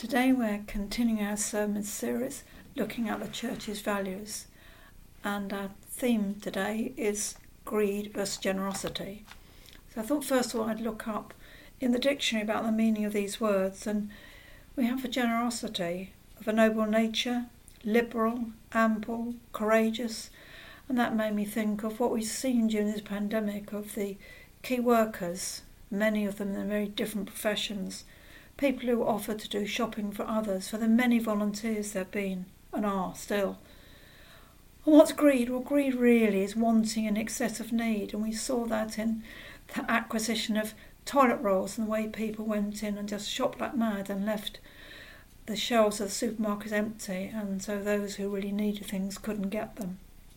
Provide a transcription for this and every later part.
Today we're continuing our sermon series looking at the church's values, and our theme today is greed versus generosity. So I thought first of all I'd look up in the dictionary about the meaning of these words, and we have for generosity of a noble nature, liberal, ample, courageous, and that made me think of what we've seen during this pandemic of the key workers, many of them in very different professions, people who offer to do shopping for others, for the many volunteers there have been and are still. And what's greed? Well, greed really is wanting in excess of need, and we saw that in the acquisition of toilet rolls and the way people went in and just shopped like mad and left the shelves of the supermarkets empty, and so those who really needed things couldn't get them.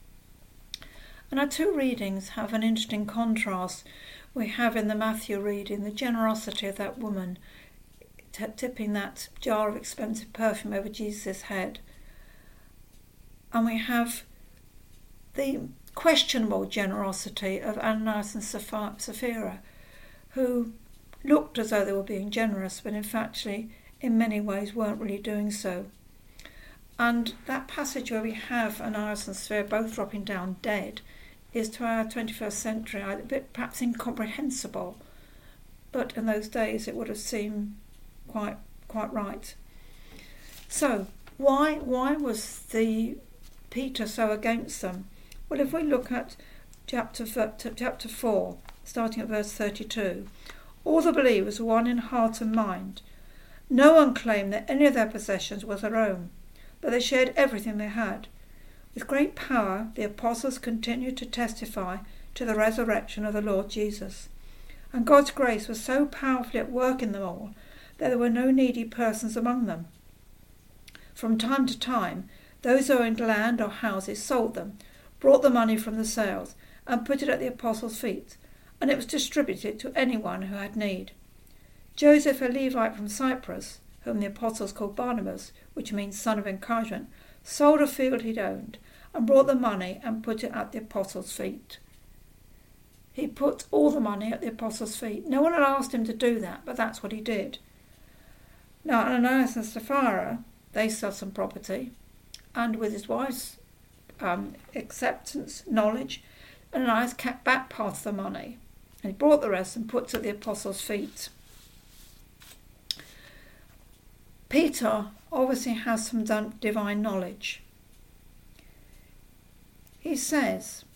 And our two readings have an interesting contrast. We have in the Matthew reading the generosity of that woman tipping that jar of expensive perfume over Jesus' head. And we have the questionable generosity of Ananias and Sapphira, who looked as though they were being generous, but in fact, in many ways, weren't really doing so. And that passage where we have Ananias and Sapphira both dropping down dead is to our 21st century a bit perhaps incomprehensible, but in those days it would have seemed quite right. So why was the Peter so against them? Well, if we look at chapter 4, starting at verse 32, all the believers were one in heart and mind. No one claimed that any of their possessions was their own, but they shared everything they had. With great power, the apostles continued to testify to the resurrection of the Lord Jesus. And God's grace was so powerfully at work in them all that there were no needy persons among them. From time to time, those who owned land or houses sold them, brought the money from the sales, and put it at the apostles' feet, and it was distributed to anyone who had need. Joseph, a Levite from Cyprus, whom the apostles called Barnabas, which means son of encouragement, sold a field he'd owned, and brought the money and put it at the apostles' feet. He put all the money at the apostles' feet. No one had asked him to do that, but that's what he did. Now, Ananias and Sapphira, they sold some property, and with his wife's acceptance, knowledge, Ananias kept back part of the money, and he brought the rest and put it at the apostles' feet. Peter obviously has some divine knowledge. He says,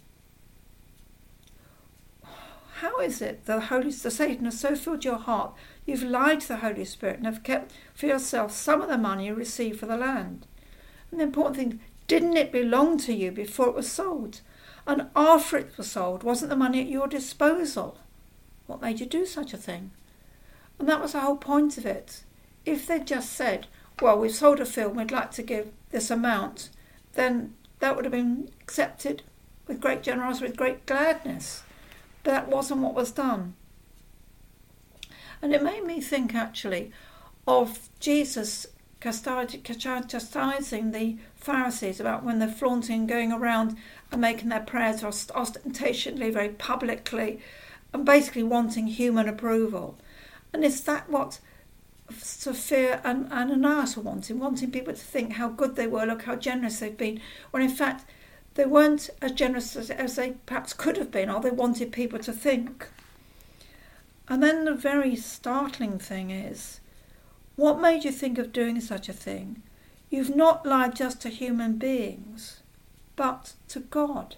how is it the Satan has so filled your heart, you've lied to the Holy Spirit and have kept for yourself some of the money you received for the land? And the important thing, didn't it belong to you before it was sold? And after it was sold, wasn't the money at your disposal? What made you do such a thing? And that was the whole point of it. If they'd just said, well, we've sold a field, we'd like to give this amount, then that would have been accepted with great generosity, with great gladness. But that wasn't what was done. And it made me think actually of Jesus chastising the Pharisees about when they're flaunting, going around and making their prayers ostentatiously, very publicly, and basically wanting human approval. And is that what Sapphira and Ananias were wanting people to think how good they were, look how generous they've been, when in fact they weren't as generous as they perhaps could have been, or they wanted people to think. And then the very startling thing is, what made you think of doing such a thing? You've not lied just to human beings, but to God.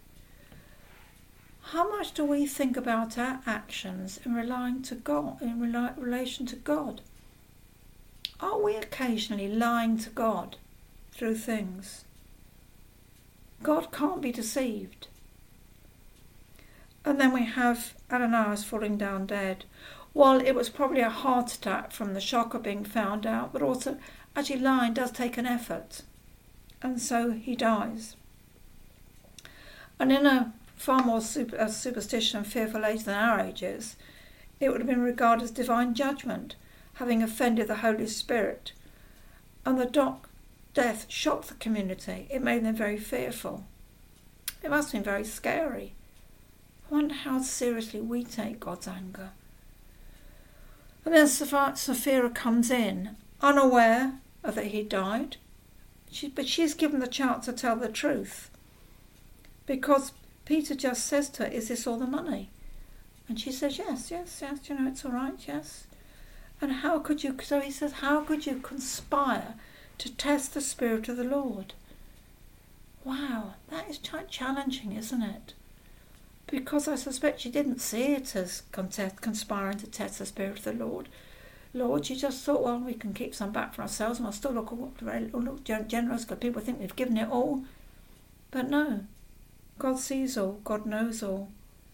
How much do we think about our actions in relation to God? Are we occasionally lying to God through things? God can't be deceived. And then we have Ananias falling down dead. While it was probably a heart attack from the shock of being found out, but also actually lying does take an effort. And so he dies. And in a far more superstition and fearful age than our age is, it would have been regarded as divine judgment, having offended the Holy Spirit. And the death shocked the community. It made them very fearful. It must have been very scary. I wonder how seriously we take God's anger. And then Sapphira comes in unaware of that he died. But she's given the chance to tell the truth. Because Peter just says to her, is this all the money? And she says, yes, it's all right, yes. And so he says, how could you conspire to test the Spirit of the Lord? Wow, that is challenging, isn't it? Because I suspect she didn't see it as conspiring to test the Spirit of the Lord. She just thought, well, we can keep some back for ourselves and we'll still look generous because people think we've given it all. But no, God sees all, God knows all.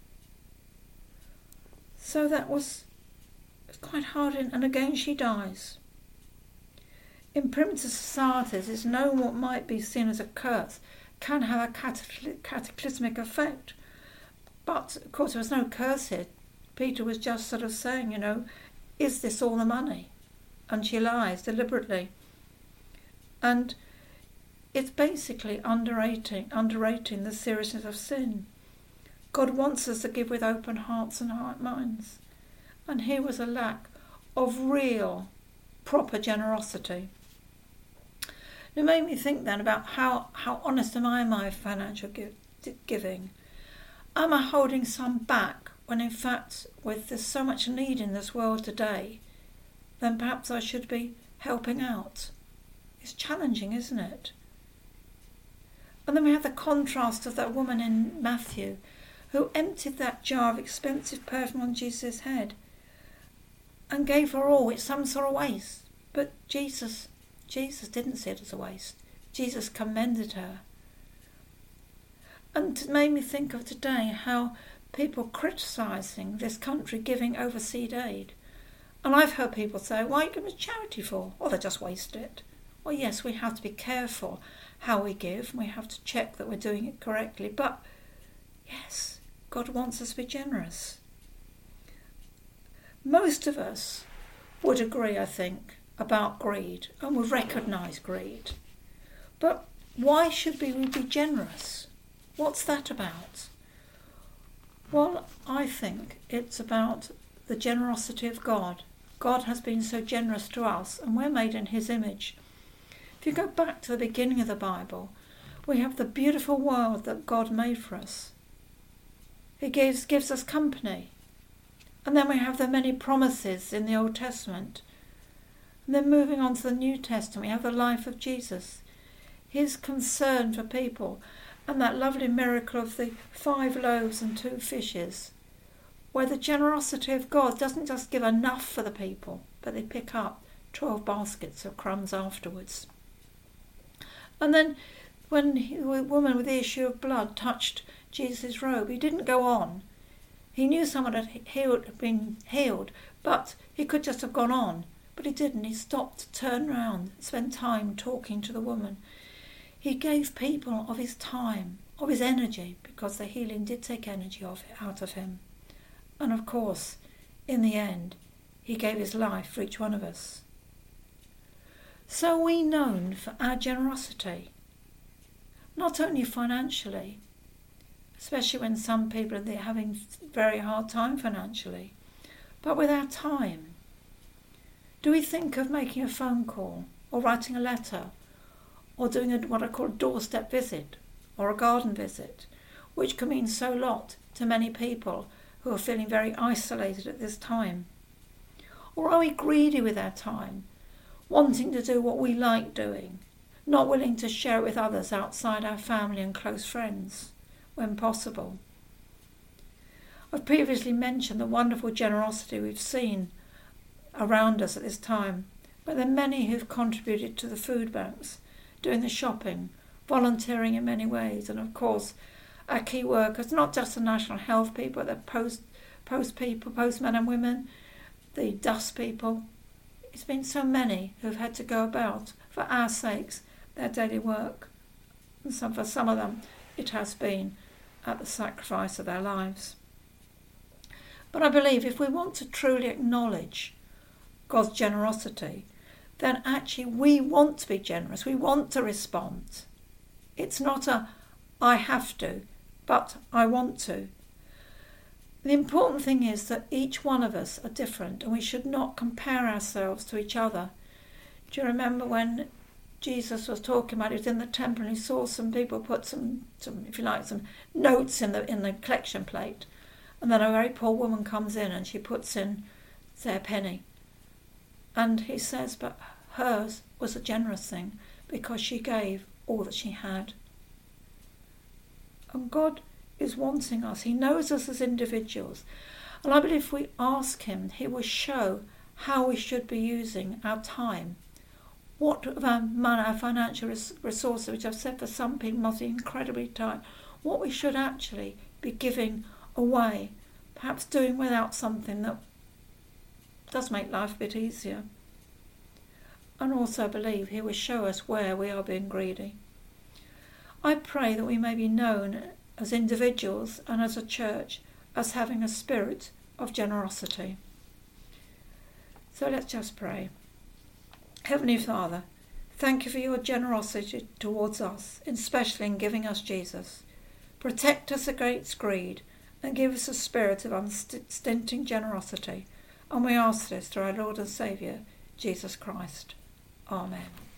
So that was quite hard, and again she dies. In primitive societies, it's known what might be seen as a curse can have a cataclysmic effect. But, of course, there was no curse here. Peter was just sort of saying, is this all the money? And she lies deliberately. And it's basically underrating the seriousness of sin. God wants us to give with open hearts and minds. And here was a lack of real, proper generosity. It made me think then about how honest am I in my financial giving? Am I holding some back when in fact there's so much need in this world today, then perhaps I should be helping out? It's challenging, isn't it? And then we have the contrast of that woman in Matthew who emptied that jar of expensive perfume on Jesus' head and gave her all. It's some sort of waste. But Jesus didn't see it as a waste. Jesus commended her. And it made me think of today how people criticising this country giving overseas aid. And I've heard people say, why are you giving it charity for? Or they just waste it. Well, yes, we have to be careful how we give. And we have to check that we're doing it correctly. But, yes, God wants us to be generous. Most of us would agree, I think, about greed. And would recognise greed. But why should we be generous? What's that about? Well, I think it's about the generosity of God. God has been so generous to us, and we're made in his image. If you go back to the beginning of the Bible, we have the beautiful world that God made for us. He gives us company. And then we have the many promises in the Old Testament. And then moving on to the New Testament, we have the life of Jesus. His concern for people. And that lovely miracle of the 5 loaves and 2 fishes, where the generosity of God doesn't just give enough for the people, but they pick up 12 baskets of crumbs afterwards. And then when the woman with the issue of blood touched Jesus' robe, he didn't go on. He knew someone had been healed, but he could just have gone on. But he didn't. He stopped to turn round, spend time talking to the woman. He gave people of his time, of his energy, because the healing did take energy out of him. And of course, in the end, he gave his life for each one of us. So are we known for our generosity, not only financially, especially when some people are having a very hard time financially, but with our time. Do we think of making a phone call or writing a letter or doing what I call a doorstep visit or a garden visit, which can mean so lot to many people who are feeling very isolated at this time? Or are we greedy with our time, wanting to do what we like doing, not willing to share it with others outside our family and close friends when possible? I've previously mentioned the wonderful generosity we've seen around us at this time, but there are many who've contributed to the food banks, doing the shopping, volunteering in many ways, and of course our key workers, not just the national health people, but the post people, postmen and women, the dust people. It's been so many who've had to go about for our sakes their daily work, and for some of them it has been at the sacrifice of their lives. But I believe if we want to truly acknowledge God's generosity, then actually we want to be generous. We want to respond. It's not I have to, but I want to. The important thing is that each one of us are different and we should not compare ourselves to each other. Do you remember when Jesus was talking about, he was in the temple and he saw some people put some if you like, some notes in the collection plate, and then a very poor woman comes in and she puts in, say, a penny, and he says, but hers was a generous thing because she gave all that she had. And God is wanting us. He knows us as individuals, and I believe if we ask him, he will show how we should be using our time. What of our money, our financial resources, which I've said for some people must be incredibly tight, what we should actually be giving away, perhaps doing without something that does make life a bit easier. And also believe he will show us where we are being greedy. I pray that we may be known as individuals and as a church as having a spirit of generosity. So let's just pray. Heavenly Father, thank you for your generosity towards us, especially in giving us Jesus. Protect us against greed and give us a spirit of unstinting generosity. And we ask this through our Lord and Saviour, Jesus Christ. Amen.